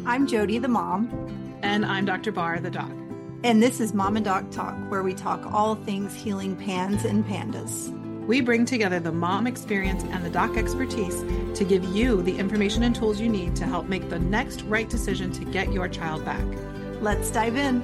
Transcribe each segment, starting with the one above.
I'm Jody, the mom. And I'm Dr. Barr, the doc. And this is Mom and Doc Talk, where we talk all things healing pans and pandas. We bring together the mom experience and the doc expertise to give you the information and tools you need to help make the next right decision to get your child back. Let's dive in.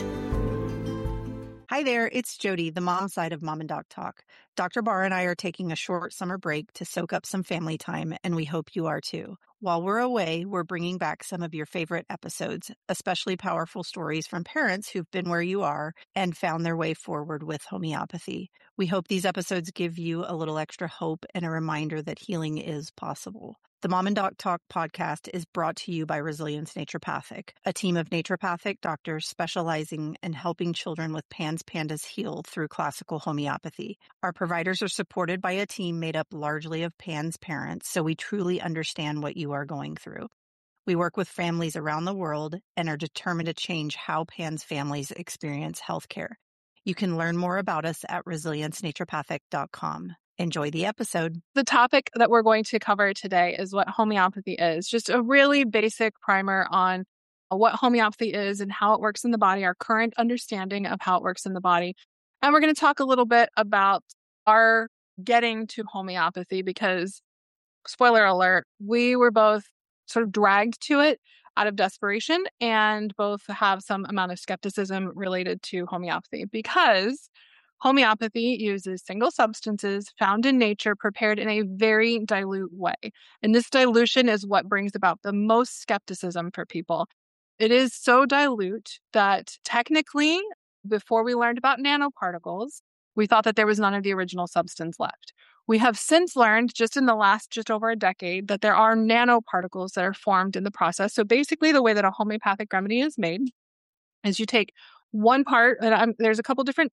Hi there, it's Jody, the mom side of Mom and Doc Talk. Dr. Barr and I are taking a short summer break to soak up some family time, and we hope you are too. While we're away, we're bringing back some of your favorite episodes, especially powerful stories from parents who've been where you are and found their way forward with homeopathy. We hope these episodes give you a little extra hope and a reminder that healing is possible. The Mom and Doc Talk podcast is brought to you by Resilience Naturopathic, a team of naturopathic doctors specializing in helping children with PANS pandas heal through classical homeopathy. Our providers are supported by a team made up largely of PANS parents, so we truly understand what you are going through. We work with families around the world and are determined to change how PANS families experience healthcare. You can learn more about us at resiliencenaturopathic.com. Enjoy the episode. The topic that we're going to cover today is what homeopathy is. Just a really basic primer on what homeopathy is and how it works in the body, our current understanding of how it works in the body. And we're going to talk a little bit about our getting to homeopathy because, spoiler alert, we were both sort of dragged to it out of desperation and both have some amount of skepticism related to homeopathy because homeopathy uses single substances found in nature prepared in a very dilute way. And this dilution is what brings about the most skepticism for people. It is so dilute that technically, before we learned about nanoparticles, we thought that there was none of the original substance left. We have since learned, just in the last just over a decade, that there are nanoparticles that are formed in the process. So basically, the way that a homeopathic remedy is made is you take one part, and there's a couple different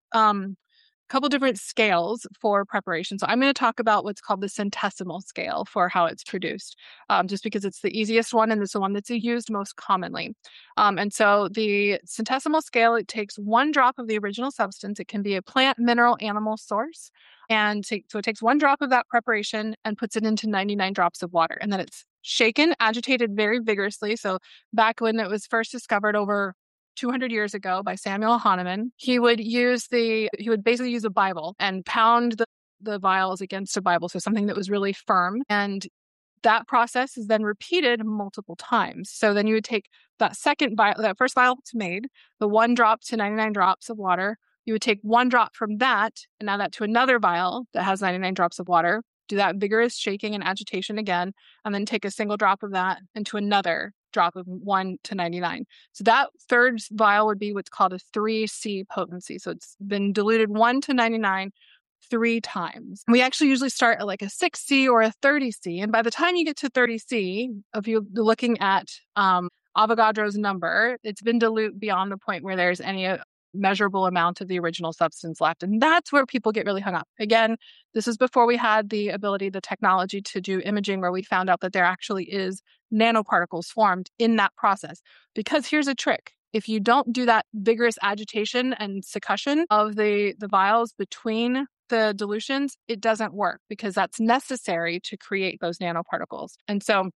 scales for preparation. So I'm going to talk about what's called the centesimal scale for how it's produced, just because it's the easiest one and it's the one that's used most commonly. And so the centesimal scale, it takes one drop of the original substance. It can be a plant, mineral, animal source. So it takes one drop of that preparation and puts it into 99 drops of water. And then it's shaken, agitated very vigorously. So back when it was first discovered over 200 years ago by Samuel Hahnemann, he would basically use a Bible and pound the vials against a Bible, so something that was really firm. And that process is then repeated multiple times. So then you would take that first vial that's made, the one drop to 99 drops of water. You would take one drop from that and add that to another vial that has 99 drops of water. Do that vigorous shaking and agitation again, and then take a single drop of that into another drop of 1 to 99. So that third vial would be what's called a 3C potency. So it's been diluted 1 to 99 3 times. We actually usually start at like a 6C or a 30C. And by the time you get to 30C, if you're looking at Avogadro's number, it's been dilute beyond the point where there's any measurable amount of the original substance left. And that's where people get really hung up. Again, this is before we had the technology to do imaging, where we found out that there actually is nanoparticles formed in that process. Because here's a trick. If you don't do that vigorous agitation and succussion of the vials between the dilutions, it doesn't work because that's necessary to create those nanoparticles. And so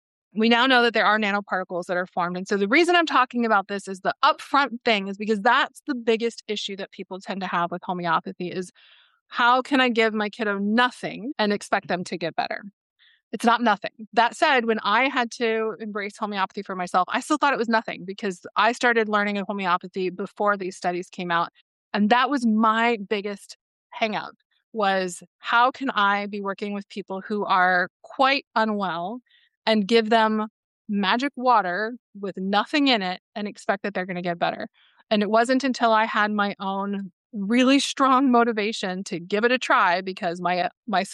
we now know that there are nanoparticles that are formed. And so the reason I'm talking about this is the upfront thing is because that's the biggest issue that people tend to have with homeopathy is how can I give my kiddo nothing and expect them to get better? It's not nothing. That said, when I had to embrace homeopathy for myself, I still thought it was nothing because I started learning of homeopathy before these studies came out. And that was my biggest hang-up was how can I be working with people who are quite unwell and give them magic water with nothing in it and expect that they're going to get better. And it wasn't until I had my own really strong motivation to give it a try because my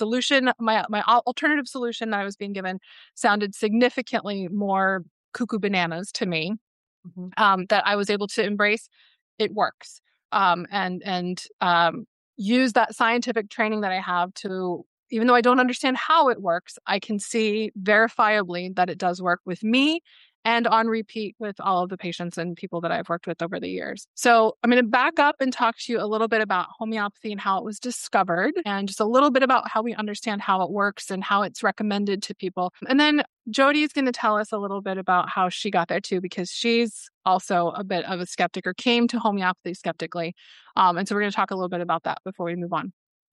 alternative solution that I was being given sounded significantly more cuckoo bananas to me, that I was able to embrace. It works. And use that scientific training that I have to, even though I don't understand how it works, I can see verifiably that it does work with me and on repeat with all of the patients and people that I've worked with over the years. So I'm going to back up and talk to you a little bit about homeopathy and how it was discovered, and just a little bit about how we understand how it works and how it's recommended to people. And then Jody is going to tell us a little bit about how she got there too, because she's also a bit of a skeptic, or came to homeopathy skeptically. And so we're going to talk a little bit about that before we move on.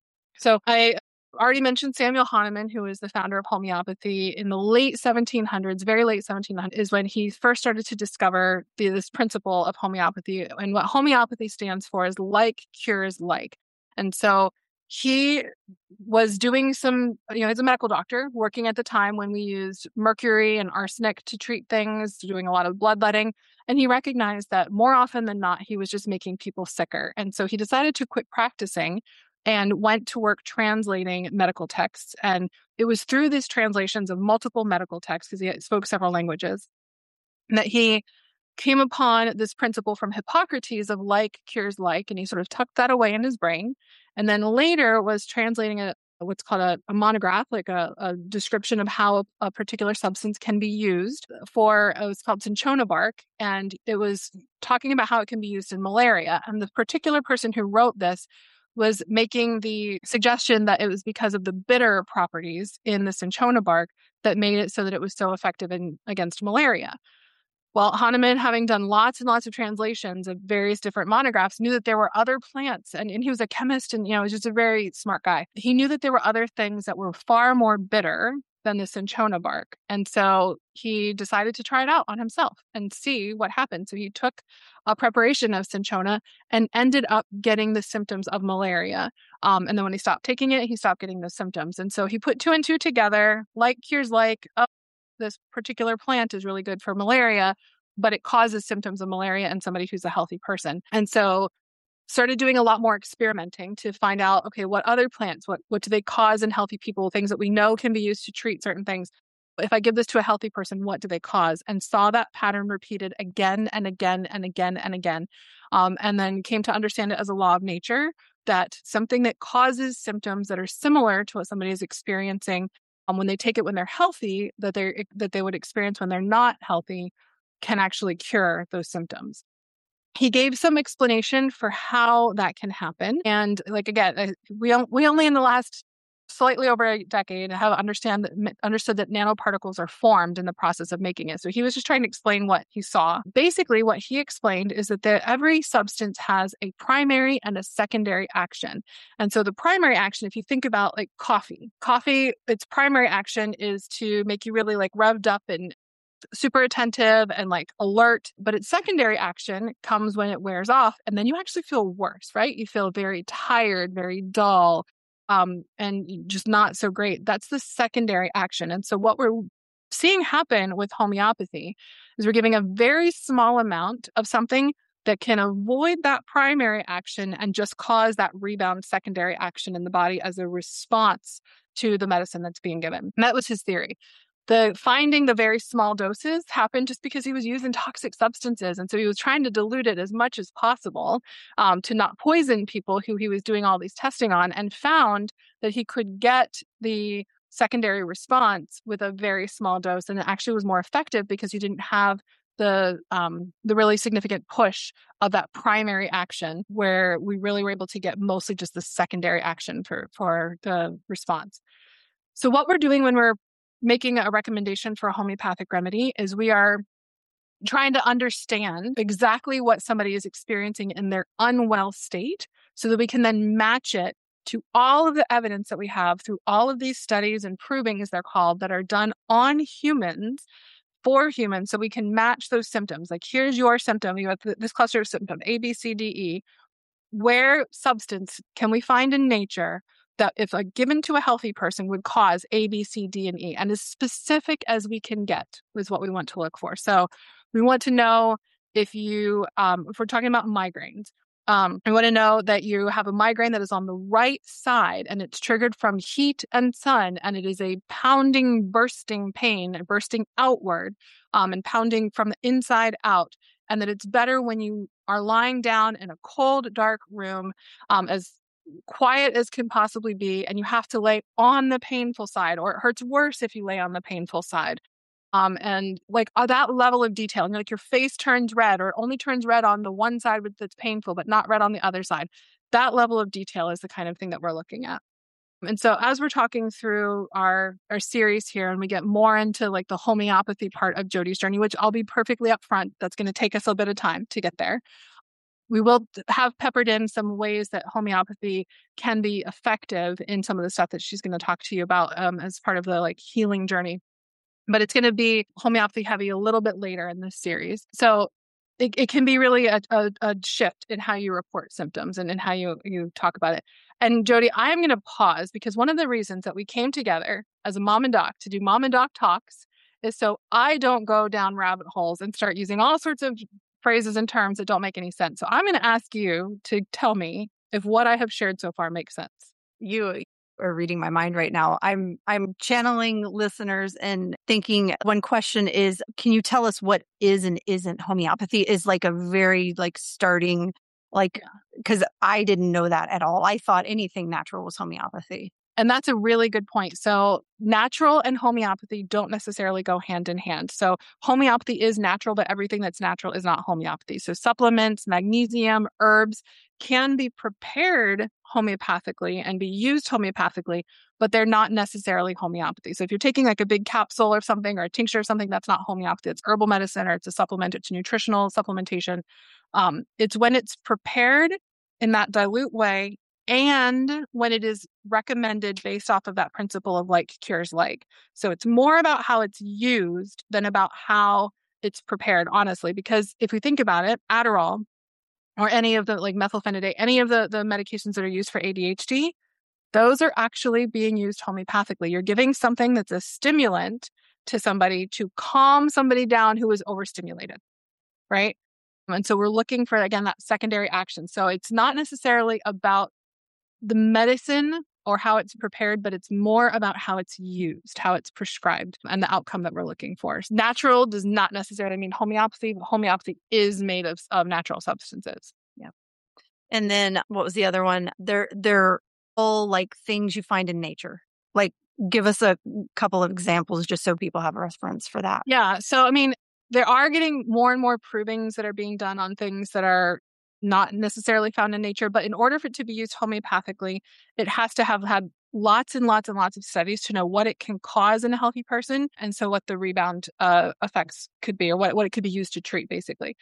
So I already mentioned Samuel Hahnemann, who is the founder of homeopathy in the late 1700s, very late 1700s, is when he first started to discover this principle of homeopathy. And what homeopathy stands for is like cures like. And so he was doing some, he's a medical doctor working at the time when we used mercury and arsenic to treat things, doing a lot of bloodletting. And he recognized that more often than not, he was just making people sicker. And so he decided to quit practicing and went to work translating medical texts. And it was through these translations of multiple medical texts, because he spoke several languages, that he came upon this principle from Hippocrates of like cures like, and he sort of tucked that away in his brain. And then later was translating what's called a monograph, like a description of how a particular substance can be used for, it was called cinchona bark. And it was talking about how it can be used in malaria. And the particular person who wrote this was making the suggestion that it was because of the bitter properties in the cinchona bark that made it so that it was so effective against malaria. Well, Hahnemann, having done lots and lots of translations of various different monographs, knew that there were other plants, and he was a chemist and, was just a very smart guy. He knew that there were other things that were far more bitter than the cinchona bark. And so he decided to try it out on himself and see what happened. So he took a preparation of cinchona and ended up getting the symptoms of malaria. And then when he stopped taking it, he stopped getting the symptoms. And so he put two and two together, like cures like, this particular plant is really good for malaria, but it causes symptoms of malaria in somebody who's a healthy person. And so started doing a lot more experimenting to find out, okay, what other plants, what do they cause in healthy people, things that we know can be used to treat certain things. If I give this to a healthy person, what do they cause? And saw that pattern repeated again and again and again and again. And then came to understand it as a law of nature, that something that causes symptoms that are similar to what somebody is experiencing when they take it when they're healthy, that they would experience when they're not healthy, can actually cure those symptoms. He gave some explanation for how that can happen. And again, we only in the last slightly over a decade have understood that nanoparticles are formed in the process of making it. So he was just trying to explain what he saw. Basically, what he explained is that every substance has a primary and a secondary action. And so the primary action, if you think about like coffee, its primary action is to make you really revved up and super attentive and alert, but its secondary action comes when it wears off, and then you actually feel worse, right? You feel very tired, very dull, and just not so great. That's the secondary action. And so what we're seeing happen with homeopathy is we're giving a very small amount of something that can avoid that primary action and just cause that rebound secondary action in the body as a response to the medicine that's being given. And that was his theory. Finding the very small doses happened just because he was using toxic substances. And so he was trying to dilute it as much as possible to not poison people who he was doing all these testing on, and found that he could get the secondary response with a very small dose. And it actually was more effective because you didn't have the really significant push of that primary action, where we really were able to get mostly just the secondary action for the response. So what we're doing when we're making a recommendation for a homeopathic remedy is we are trying to understand exactly what somebody is experiencing in their unwell state, so that we can then match it to all of the evidence that we have through all of these studies and provings, they're called, that are done on humans for humans, so we can match those symptoms. Like, here's your symptom. You have this cluster of symptom, A, B, C, D, E. Where substance can we find in nature that if given to a healthy person would cause A, B, C, D, and E, and as specific as we can get is what we want to look for. So we want to know if we're talking about migraines, we want to know that you have a migraine that is on the right side and it's triggered from heat and sun, and it is a pounding, bursting pain, bursting outward, and pounding from the inside out. And that it's better when you are lying down in a cold, dark room, as quiet as can possibly be, and you have to lay on the painful side, or it hurts worse if you lay on the painful side. And like that level of detail, and like your face turns red or it only turns red on the one side that's painful, but not red on the other side. That level of detail is the kind of thing that we're looking at. And so as we're talking through our series here and we get more into like the homeopathy part of Jodi's journey, which I'll be perfectly upfront, that's going to take us a bit of time to get there. We will have peppered in some ways that homeopathy can be effective in some of the stuff that she's going to talk to you about as part of the like healing journey. But it's going to be homeopathy heavy a little bit later in this series. So it can be really a shift in how you report symptoms and in how you talk about it. And Jodi, I'm going to pause because one of the reasons that we came together as a mom and doc to do mom and doc talks is so I don't go down rabbit holes and start using all sorts of phrases and terms that don't make any sense. So I'm going to ask you to tell me if what I have shared so far makes sense. You are reading my mind right now. I'm channeling listeners and thinking one question is, can you tell us what is and isn't homeopathy? Is like a very like starting, like, because I didn't know that at all. I thought anything natural was homeopathy. And that's a really good point. So natural and homeopathy don't necessarily go hand in hand. So homeopathy is natural, but everything that's natural is not homeopathy. So supplements, magnesium, herbs can be prepared homeopathically and be used homeopathically, but they're not necessarily homeopathy. So if you're taking like a big capsule or something or a tincture or something, that's not homeopathy. It's herbal medicine or it's a supplement. It's nutritional supplementation. It's when it's prepared in that dilute way and when it is recommended based off of that principle of like cures like. So it's more about how it's used than about how it's prepared, honestly, because if we think about it, Adderall or any of the like methylphenidate, any of the medications that are used for ADHD, those are actually being used homeopathically. You're giving something that's a stimulant to somebody to calm somebody down who is overstimulated, right? And so we're looking for, again, that secondary action. So it's not necessarily about the medicine or how it's prepared, but it's more about how it's used, how it's prescribed, and the outcome that we're looking for. Natural does not necessarily mean homeopathy, but homeopathy is made of natural substances. Yeah. And then what was the other one? They're all like things you find in nature. Like, give us a couple of examples just so people have a reference for that. Yeah. So, I mean, there are getting more and more provings that are being done on things that are not necessarily found in nature, but in order for it to be used homeopathically, it has to have had lots and lots and lots of studies to know what it can cause in a healthy person. And so what the rebound effects could be, or what it could be used to treat, basically.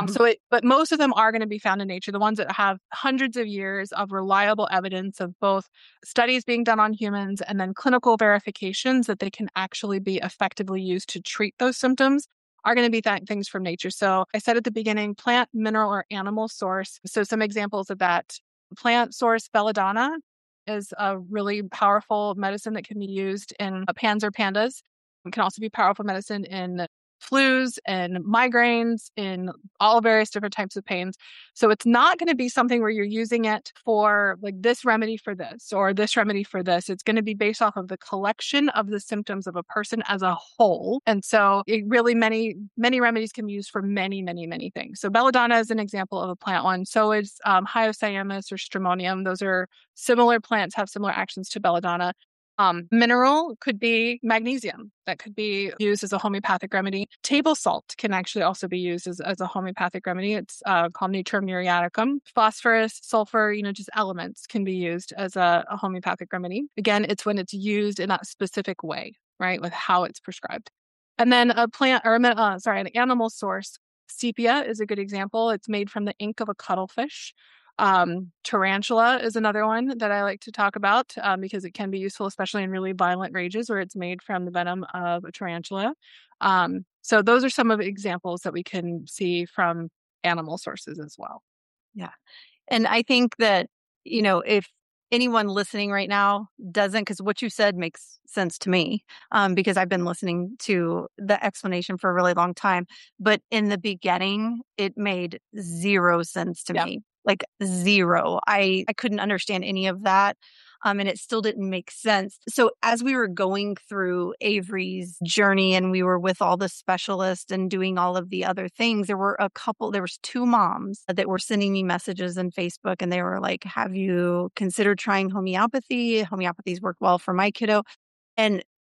But most of them are going to be found in nature. The ones that have hundreds of years of reliable evidence of both studies being done on humans and then clinical verifications that they can actually be effectively used to treat those symptoms are going to be things from nature. So I said at the beginning, plant, mineral, or animal source. So some examples of that. Plant source belladonna is a really powerful medicine that can be used in PANS or PANDAS. It can also be powerful medicine in flus and migraines, in all various different types of pains. So it's not going to be something where you're using it for like this remedy for this or this remedy for this. It's going to be based off of the collection of the symptoms of a person as a whole. And so it really many remedies can be used for many, many, many things. So belladonna is an example of a plant one. So is hyoscyamus or stramonium. Those are similar plants, have similar actions to belladonna. Mineral could be magnesium that could be used as a homeopathic remedy. Table salt can actually also be used as a homeopathic remedy. It's called Natrum muriaticum. Phosphorus, sulfur, just elements can be used as a homeopathic remedy. Again, it's when it's used in that specific way, right, with how it's prescribed. And then an animal source. Sepia is a good example. It's made from the ink of a cuttlefish. Tarantula is another one that I like to talk about because it can be useful, especially in really violent rages where it's made from the venom of a tarantula. So those are some of the examples that we can see from animal sources as well. Yeah. And I think that, if anyone listening right now doesn't, because what you said makes sense to me, because I've been listening to the explanation for a really long time. But in the beginning, it made zero sense to me. Like zero. I couldn't understand any of that. And it still didn't make sense. So as we were going through Avery's journey and we were with all the specialists and doing all of the other things, there was 2 moms that were sending me messages on Facebook and they were like, have you considered trying homeopathy? Homeopathy's worked well for my kiddo. And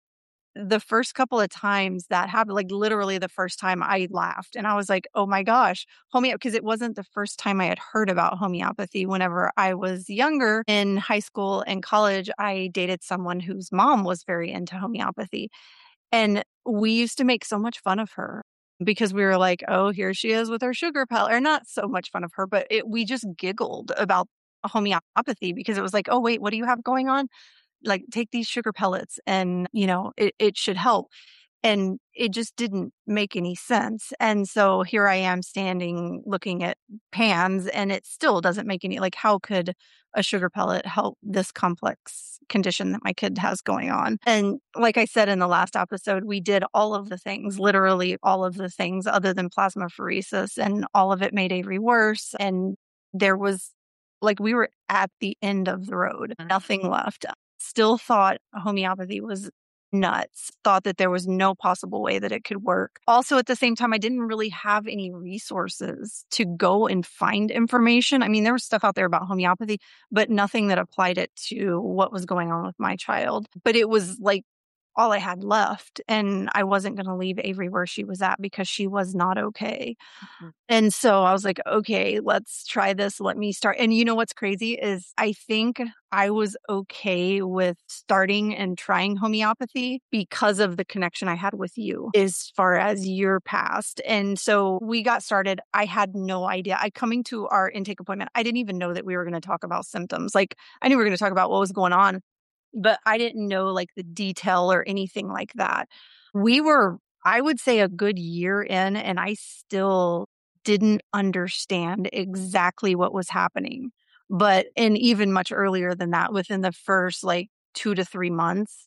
the first couple of times that happened, like literally the first time, I laughed and I was like, oh my gosh, because it wasn't the first time I had heard about homeopathy. Whenever I was younger in high school and college, I dated someone whose mom was very into homeopathy. And we used to make so much fun of her because we were like, oh, here she is with her sugar pill, or not so much fun of her, but we just giggled about homeopathy because it was like, oh, wait, what do you have going on? Like, take these sugar pellets and, it should help. And it just didn't make any sense. And so here I am standing looking at pans and it still doesn't make any, like, how could a sugar pellet help this complex condition that my kid has going on? And like I said in the last episode, we did all of the things, literally all of the things other than plasmapheresis, and all of it made Avery worse. And there was, like, we were at the end of the road, nothing left. Still thought homeopathy was nuts, thought that there was no possible way that it could work. Also, at the same time, I didn't really have any resources to go and find information. I mean, there was stuff out there about homeopathy, but nothing that applied it to what was going on with my child. But it was like all I had left, and I wasn't going to leave Avery where she was at because she was not okay. And so I was like, okay, let's try this. Let me start. And you know what's crazy is I think I was okay with starting and trying homeopathy because of the connection I had with you as far as your past. And so we got started. I had no idea. Coming to our intake appointment, I didn't even know that we were going to talk about symptoms. Like, I knew we were going to talk about what was going on, but I didn't know like the detail or anything like that. We were, I would say, a good year in, and I still didn't understand exactly what was happening. But, and even much earlier than that, within the first like 2 to 3 months,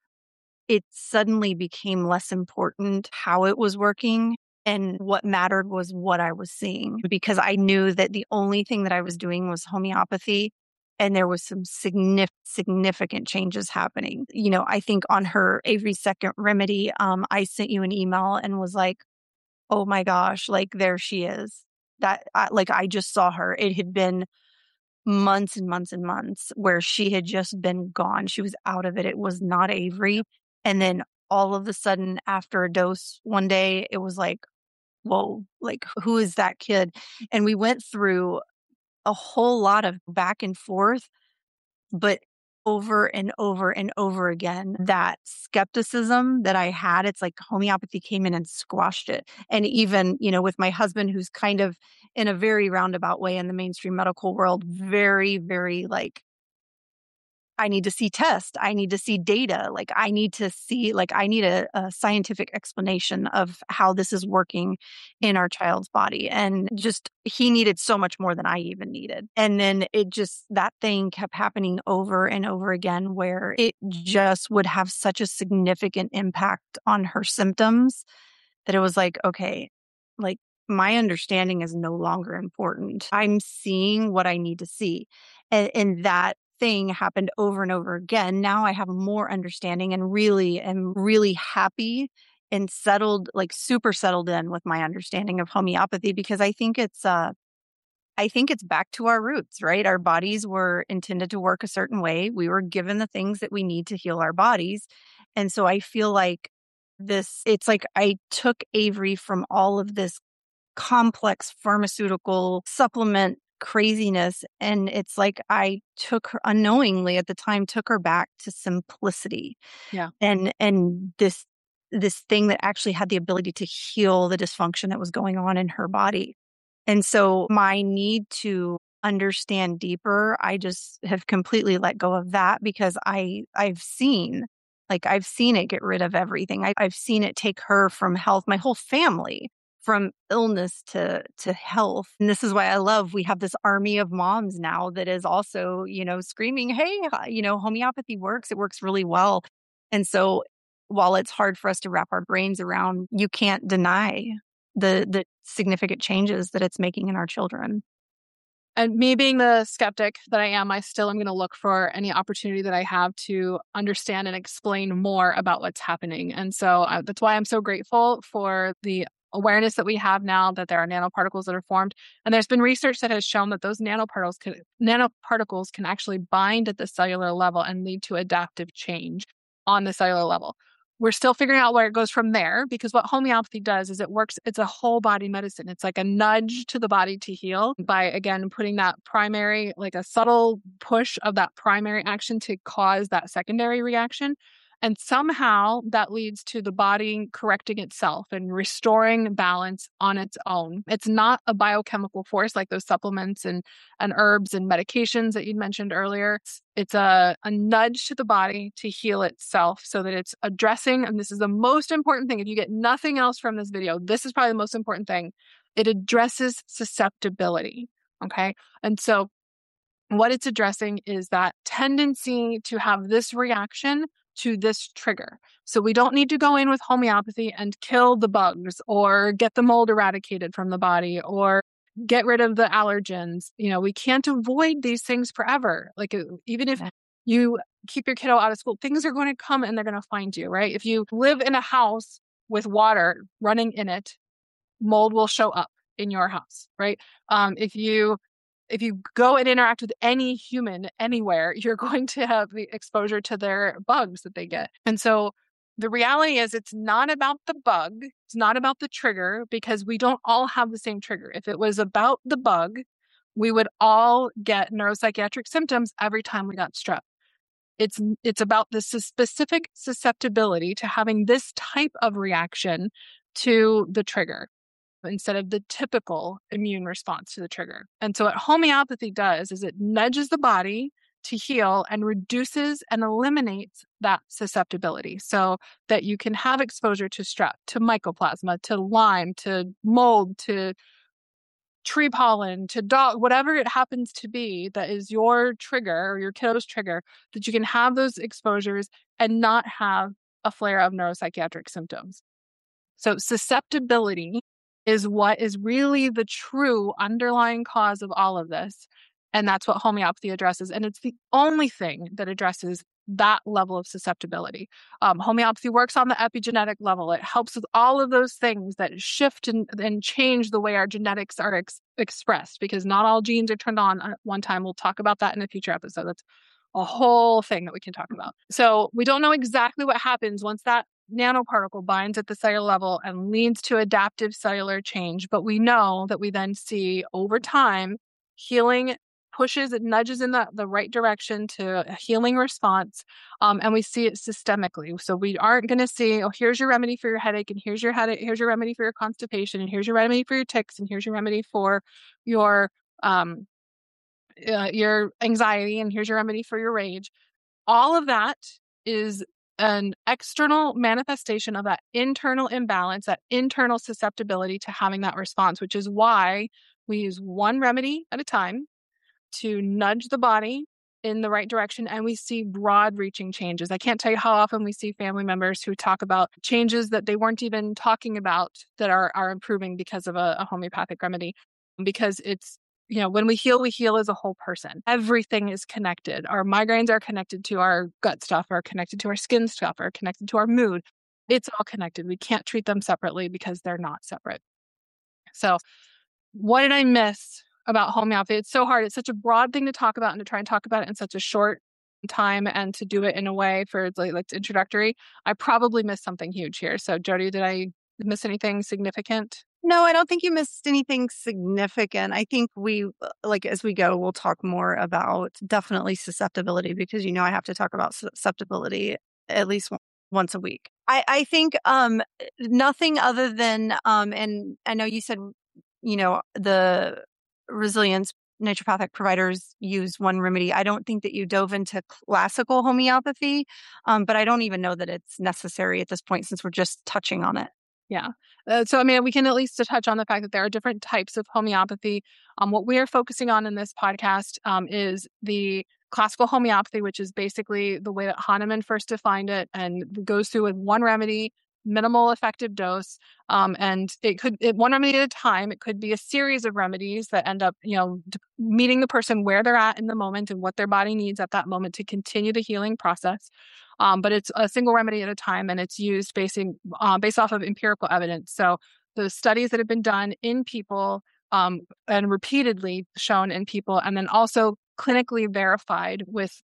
it suddenly became less important how it was working. And what mattered was what I was seeing, because I knew that the only thing that I was doing was homeopathy. And there was some significant changes happening. I think on her Avery Second Remedy, I sent you an email and was like, oh my gosh, like there she is. I just saw her. It had been months and months and months where she had just been gone. She was out of it. It was not Avery. And then all of a sudden, after a dose one day, it was like, whoa, like, who is that kid? And we went through a whole lot of back and forth, but over and over and over again, that skepticism that I had, it's like homeopathy came in and squashed it. And even, with my husband, who's kind of in a very roundabout way in the mainstream medical world, very, very like, I need to see tests. I need to see data. Like, I need to see, like, I need a scientific explanation of how this is working in our child's body. And just, he needed so much more than I even needed. And then that thing kept happening over and over again, where it just would have such a significant impact on her symptoms that it was like, okay, like, my understanding is no longer important. I'm seeing what I need to see. And that thing happened over and over again. Now I have more understanding and really am really happy and settled, like super settled in with my understanding of homeopathy, because I think it's back to our roots, right? Our bodies were intended to work a certain way. We were given the things that we need to heal our bodies. And so I feel like it's like I took Avery from all of this complex pharmaceutical supplement craziness. And it's like I took her unknowingly at the time, took her back to simplicity. Yeah. And this thing that actually had the ability to heal the dysfunction that was going on in her body. And so my need to understand deeper, I just have completely let go of that, because I've seen it get rid of everything. I've seen it take her from health, my whole family, from illness to health. And this is why I love, we have this army of moms now that is also, screaming, hey, homeopathy works. It works really well. And so while it's hard for us to wrap our brains around, you can't deny the significant changes that it's making in our children. And me being the skeptic that I am, I still am going to look for any opportunity that I have to understand and explain more about what's happening. And so that's why I'm so grateful for the awareness that we have now that there are nanoparticles that are formed. And there's been research that has shown that those nanoparticles can actually bind at the cellular level and lead to adaptive change on the cellular level. we're still figuring out where it goes from there, because what homeopathy does is it's a whole body medicine. It's like a nudge to the body to heal by, again, putting that primary, like a subtle push of that primary action to cause that secondary reaction. And somehow that leads to the body correcting itself and restoring balance on its own. It's not a biochemical force like those supplements and herbs and medications that you'd mentioned earlier. It's a nudge to the body to heal itself, so that it's addressing, and this is the most important thing. If you get nothing else from this video, this is probably the most important thing. It addresses susceptibility. Okay. And so what it's addressing is that tendency to have this reaction to this trigger. So we don't need to go in with homeopathy and kill the bugs or get the mold eradicated from the body or get rid of the allergens. We can't avoid these things forever. Like, even if you keep your kiddo out of school, things are going to come and they're going to find you, right? If you live in a house with water running in it, mold will show up in your house, right? If you go and interact with any human anywhere, you're going to have the exposure to their bugs that they get. And so the reality is, it's not about the bug. It's not about the trigger, because we don't all have the same trigger. If it was about the bug, we would all get neuropsychiatric symptoms every time we got strep. It's about the specific susceptibility to having this type of reaction to the trigger, instead of the typical immune response to the trigger. And so what homeopathy does is it nudges the body to heal and reduces and eliminates that susceptibility, so that you can have exposure to strep, to mycoplasma, to Lyme, to mold, to tree pollen, to dog, whatever it happens to be that is your trigger or your kiddo's trigger, that you can have those exposures and not have a flare of neuropsychiatric symptoms. So susceptibility is what is really the true underlying cause of all of this. And that's what homeopathy addresses. And it's the only thing that addresses that level of susceptibility. Homeopathy works on the epigenetic level. It helps with all of those things that shift and change the way our genetics are expressed, because not all genes are turned on at one time. We'll talk about that in a future episode. That's a whole thing that we can talk about. So we don't know exactly what happens once that nanoparticle binds at the cellular level and leads to adaptive cellular change. But we know that we then see over time healing pushes, it nudges in the right direction to a healing response. And we see it systemically. So we aren't going to see, oh, here's your remedy for your headache, and here's your remedy for your constipation, and here's your remedy for your tics, and here's your remedy for your anxiety, and here's your remedy for your rage. All of that is an external manifestation of that internal imbalance, that internal susceptibility to having that response, which is why we use one remedy at a time to nudge the body in the right direction. And we see broad reaching changes. I can't tell you how often we see family members who talk about changes that they weren't even talking about that are improving because of a homeopathic remedy, because it's, when we heal as a whole person. Everything is connected. Our migraines are connected to our gut stuff, are connected to our skin stuff, are connected to our mood. It's all connected. We can't treat them separately because they're not separate. So what did I miss about homeopathy? It's so hard. It's such a broad thing to talk about, and to try and talk about it in such a short time, and to do it in a way for like introductory. I probably missed something huge here. So Jody, did I miss anything significant? No, I don't think you missed anything significant. I think as we go, we'll talk more about definitely susceptibility, because I have to talk about susceptibility at least once a week. I think nothing other than, and I know you said, the resilience naturopathic providers use one remedy. I don't think that you dove into classical homeopathy, but I don't even know that it's necessary at this point, since we're just touching on it. Yeah. So, we can at least touch on the fact that there are different types of homeopathy. What we are focusing on in this podcast is the classical homeopathy, which is basically the way that Hahnemann first defined it, and goes through with one remedy, minimal effective dose. And one remedy at a time. It could be a series of remedies that end up, meeting the person where they're at in the moment and what their body needs at that moment to continue the healing process. But it's a single remedy at a time, and it's used based off of empirical evidence. So the studies that have been done in people and repeatedly shown in people, and then also clinically verified with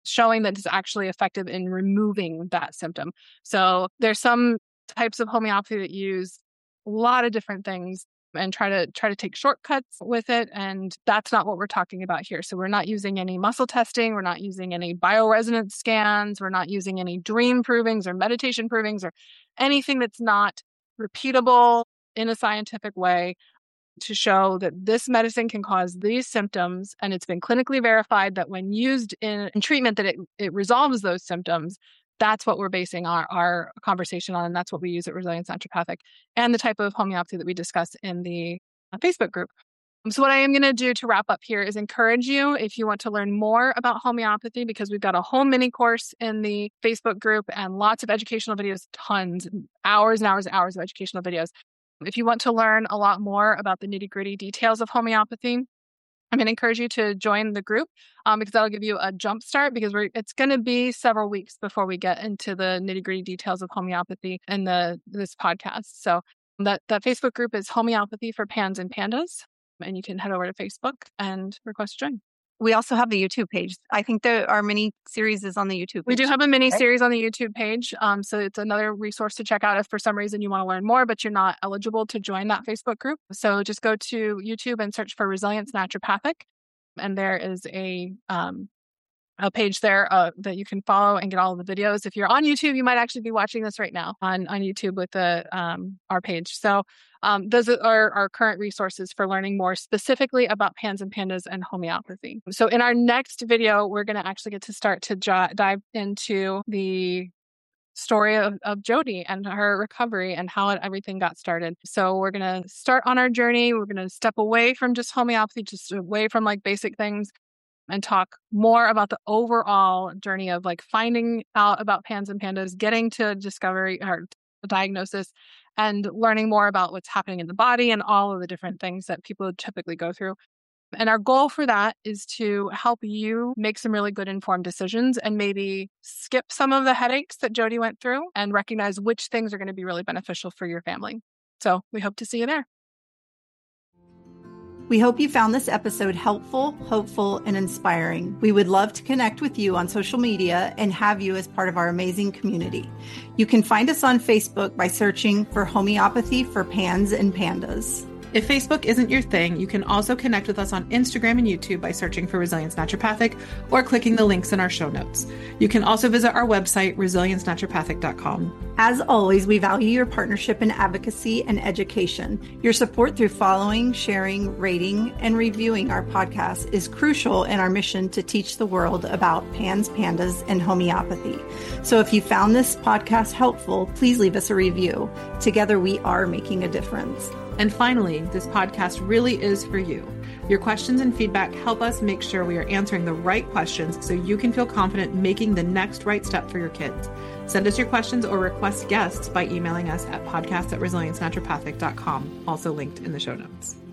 showing that it's actually effective in removing that symptom. So there's some types of homeopathy that use a lot of different things and try to take shortcuts with it. And that's not what we're talking about here. So we're not using any muscle testing. We're not using any bioresonance scans. We're not using any dream provings or meditation provings or anything that's not repeatable in a scientific way to show that this medicine can cause these symptoms. And it's been clinically verified that when used in treatment, that it resolves those symptoms. That's what we're basing our conversation on. And that's what we use at Resilience Naturopathic and the type of homeopathy that we discuss in the Facebook group. So what I am going to do to wrap up here is encourage you, if you want to learn more about homeopathy, because we've got a whole mini course in the Facebook group and lots of educational videos, tons, hours and hours and hours of educational videos. If you want to learn a lot more about the nitty-gritty details of homeopathy, I'm going to encourage you to join the group because that'll give you a jump start, because it's going to be several weeks before we get into the nitty-gritty details of homeopathy in this podcast. So that Facebook group is Homeopathy for Pans and Pandas, and you can head over to Facebook and request to join. We also have the YouTube page. I think our mini series is on the YouTube page. We do have a mini series on the YouTube page. So it's another resource to check out if for some reason you want to learn more, but you're not eligible to join that Facebook group. So just go to YouTube and search for Resilience Naturopathic. And there is a page there that you can follow and get all of the videos. If you're on YouTube, you might actually be watching this right now on YouTube with our page. So those are our current resources for learning more specifically about Pans and Pandas and homeopathy. So in our next video, we're going to actually get to start to dive into the story of Jody and her recovery and how everything got started. So we're going to start on our journey. We're going to step away from just homeopathy, just away from like basic things, and talk more about the overall journey of like finding out about Pans and Pandas, getting to discovery or diagnosis, and learning more about what's happening in the body and all of the different things that people typically go through. And our goal for that is to help you make some really good informed decisions and maybe skip some of the headaches that Jody went through and recognize which things are going to be really beneficial for your family. So we hope to see you there. We hope you found this episode helpful, hopeful, and inspiring. We would love to connect with you on social media and have you as part of our amazing community. You can find us on Facebook by searching for Homeopathy for Pans and Pandas. If Facebook isn't your thing, you can also connect with us on Instagram and YouTube by searching for Resilience Naturopathic or clicking the links in our show notes. You can also visit our website, resiliencenaturopathic.com. As always, we value your partnership in advocacy and education. Your support through following, sharing, rating, and reviewing our podcast is crucial in our mission to teach the world about Pans, Pandas, and homeopathy. So if you found this podcast helpful, please leave us a review. Together, we are making a difference. And finally, this podcast really is for you. Your questions and feedback help us make sure we are answering the right questions so you can feel confident making the next right step for your kids. Send us your questions or request guests by emailing us at podcast@resiliencenaturopathic.com, also linked in the show notes.